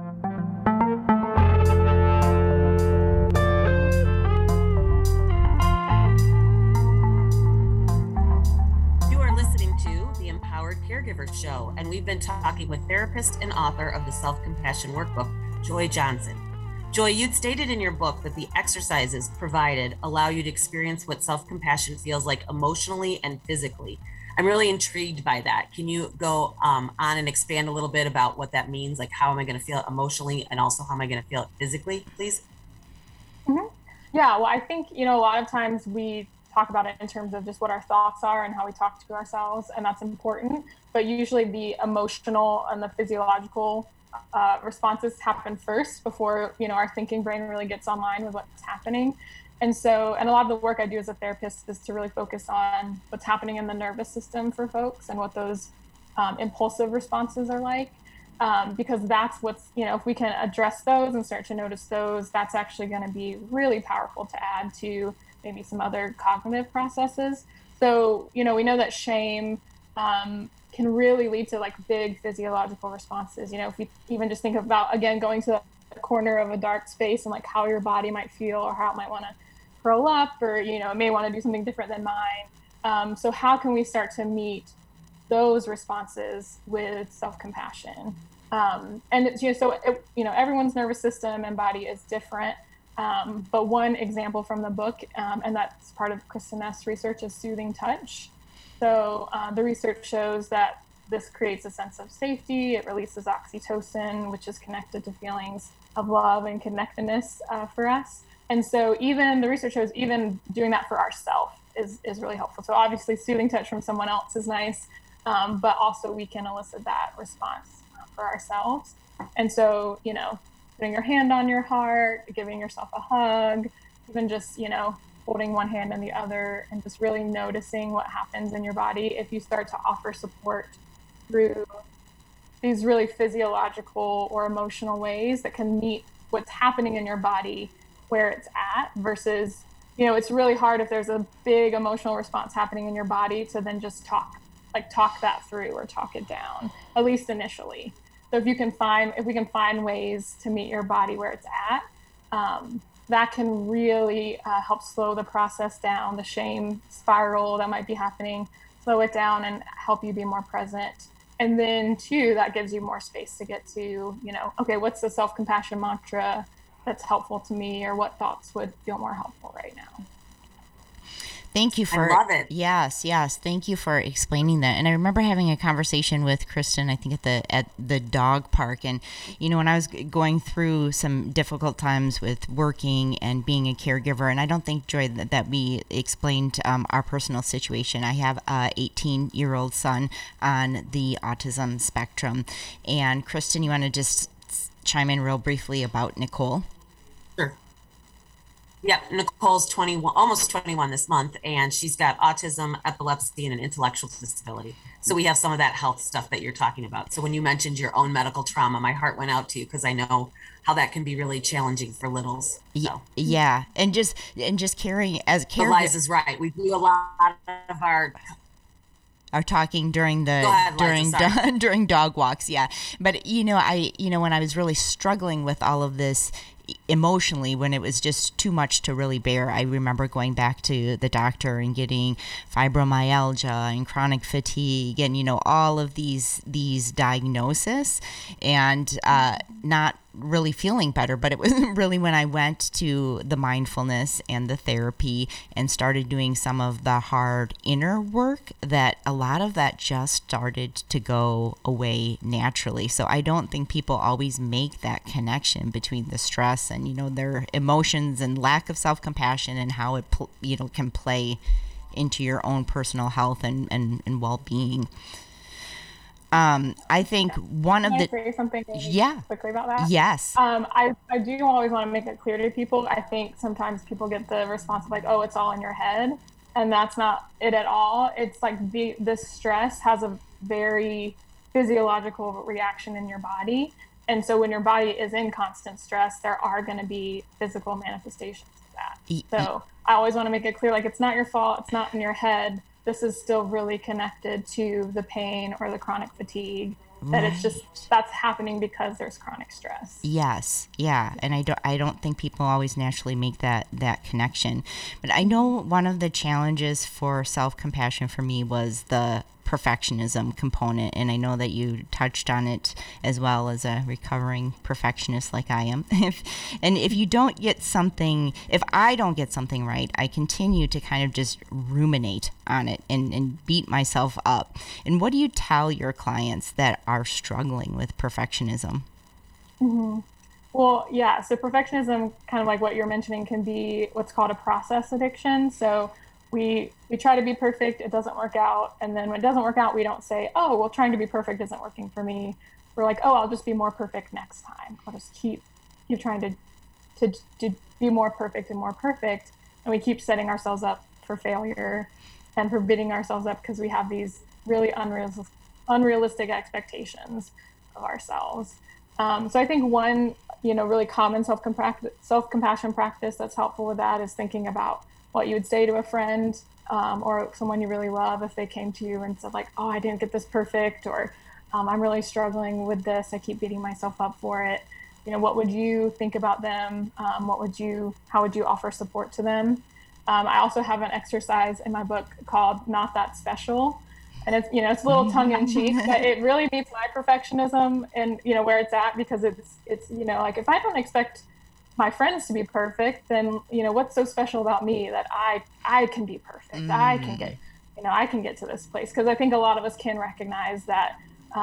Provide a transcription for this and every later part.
Caregiver Show, and we've been talking with therapist and author of the Self-Compassion Workbook, Joy Johnson. Joy, you'd stated in your book that the exercises provided allow you to experience what self-compassion feels like emotionally and physically. I'm really intrigued by that. Can you go on and expand a little bit about what that means? Like, how am I going to feel emotionally, and also how am I going to feel physically, please? Mm-hmm. Yeah, well, I think, a lot of times we talk about it in terms of just what our thoughts are and how we talk to ourselves, and that's important. But usually the emotional and the physiological responses happen first before, our thinking brain really gets online with what's happening. And a lot of the work I do as a therapist is to really focus on what's happening in the nervous system for folks and what those impulsive responses are like. Because that's what's, if we can address those and start to notice those, that's actually going to be really powerful to add to maybe some other cognitive processes. So, we know that shame can really lead to like big physiological responses. If we even just think about, again, going to the corner of a dark space and like how your body might feel or how it might want to curl up, or, it may want to do something different than mine. So how can we start to meet those responses with self-compassion? And everyone's nervous system and body is different. But one example from the book, and that's part of Kristin Neff's research, is soothing touch. So the research shows that this creates a sense of safety. It releases oxytocin, which is connected to feelings of love and connectedness for us. And so even the research shows even doing that for ourselves is really helpful. So obviously soothing touch from someone else is nice, but also we can elicit that response for ourselves. And so, putting your hand on your heart, giving yourself a hug, even just, holding one hand and the other, and just really noticing what happens in your body if you start to offer support through these really physiological or emotional ways that can meet what's happening in your body where it's at, versus, it's really hard if there's a big emotional response happening in your body to then just talk that through or talk it down, at least initially. So if we can find ways to meet your body where it's at, that can really help slow the process down, the shame spiral that might be happening, slow it down and help you be more present. And then too, that gives you more space to get to, okay, what's the self-compassion mantra that's helpful to me, or what thoughts would feel more helpful right now? Thank you for, I love it. Yes. Thank you for explaining that. And I remember having a conversation with Kristin, I think at the dog park. And, when I was going through some difficult times with working and being a caregiver, and I don't think, Joy, that we explained our personal situation. I have a 18-year-old son on the autism spectrum. And Kristin, you want to just chime in real briefly about Nicole? Sure. Yep, Nicole's 21, almost 21 this month, and she's got autism, epilepsy, and an intellectual disability. So we have some of that health stuff that you're talking about. So when you mentioned your own medical trauma, my heart went out to you, because I know how that can be really challenging for littles. So. Yeah, and just caring as a caregiver. Liz is right. We do a lot of our talking during during dog walks, yeah. But when I was really struggling with all of this emotionally, when it was just too much to really bear, I remember going back to the doctor and getting fibromyalgia and chronic fatigue and all of these diagnoses, and not really feeling better. But it was really when I went to the mindfulness and the therapy and started doing some of the hard inner work that a lot of that just started to go away naturally. So I don't think people always make that connection between the stress and their emotions and lack of self-compassion, and how it can play into your own personal health and well-being. I think one of the... Can I say something quickly about that? Yes. I do always want to make it clear to people. I think sometimes people get the response of like, oh, it's all in your head. And that's not it at all. It's like this stress has a very physiological reaction in your body. And so when your body is in constant stress, there are going to be physical manifestations of that. So I always want to make it clear, like, it's not your fault. It's not in your head. This is still really connected to the pain or the chronic fatigue that it's just that's happening because there's chronic stress. Yes, yeah, and I don't think people always naturally make that connection. But I know one of the challenges for self-compassion for me was the perfectionism component, and I know that you touched on it as well as a recovering perfectionist like I am. If I don't get something right, I continue to kind of just ruminate on it and beat myself up. And what do you tell your clients that are struggling with perfectionism? Mm-hmm. Well, yeah, so perfectionism, kind of like what you're mentioning, can be what's called a process addiction. So we try to be perfect, it doesn't work out. And then when it doesn't work out, we don't say, oh, well, trying to be perfect isn't working for me. We're like, oh, I'll just be more perfect next time. I'll just keep trying to be more perfect and more perfect. And we keep setting ourselves up for failure and for beating ourselves up because we have these really unrealistic expectations of ourselves. So I think one, really common self-compassion practice that's helpful with that is thinking about what you would say to a friend or someone you really love if they came to you and said like, oh, I didn't get this perfect, or I'm really struggling with this. I keep beating myself up for it. What would you think about them? How would you offer support to them? I also have an exercise in my book called Not That Special. And it's, it's a little tongue in cheek, but it really beats my perfectionism and, where it's at, because it's, like if I don't expect my friends to be perfect, then, what's so special about me that I can be perfect. I can get to this place. Cause I think a lot of us can recognize that,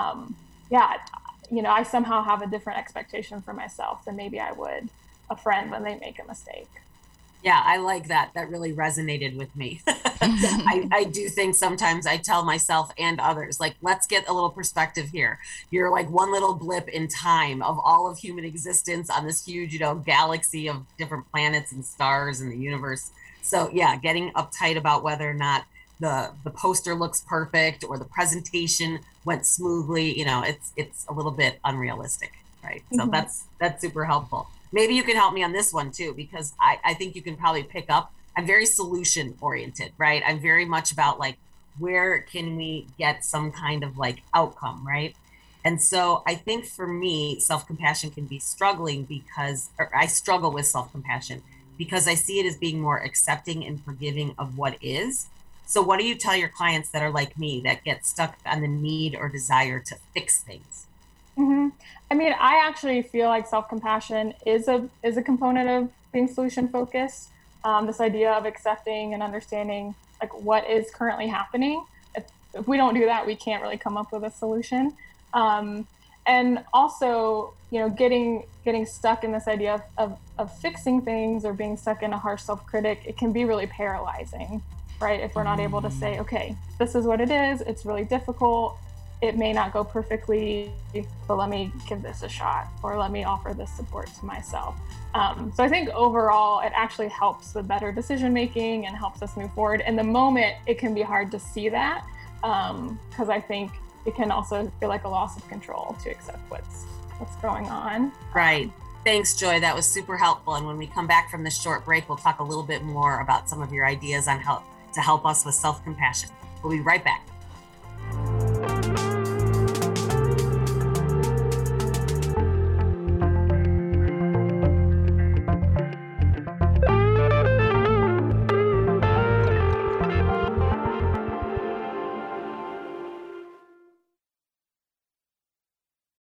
I somehow have a different expectation for myself than maybe I would a friend when they make a mistake. Yeah, I like that. That really resonated with me. I do think sometimes I tell myself and others, like, let's get a little perspective here. You're like one little blip in time of all of human existence on this huge, galaxy of different planets and stars in the universe. So yeah, getting uptight about whether or not the poster looks perfect or the presentation went smoothly, it's a little bit unrealistic, right? So that's super helpful. Maybe you can help me on this one too, because I think you can probably pick up. I'm very solution oriented, right? I'm very much about like, where can we get some kind of like outcome, right? And so I think for me, self-compassion can be I struggle with self-compassion because I see it as being more accepting and forgiving of what is. So what do you tell your clients that are like me, that get stuck on the need or desire to fix things? Mm-hmm. I mean, I actually feel like self-compassion is a component of being solution focused. This idea of accepting and understanding like what is currently happening. If we don't do that, we can't really come up with a solution. And also, getting stuck in this idea of fixing things or being stuck in a harsh self-critic, it can be really paralyzing, right? If we're not able to say, okay, this is what it is. It's really difficult. It may not go perfectly, but let me give this a shot, or let me offer this support to myself. So I think overall, it actually helps with better decision making and helps us move forward. In the moment, it can be hard to see that because I think it can also feel like a loss of control to accept what's going on. Right. Thanks, Joy. That was super helpful. And when we come back from this short break, we'll talk a little bit more about some of your ideas on how to help us with self-compassion. We'll be right back.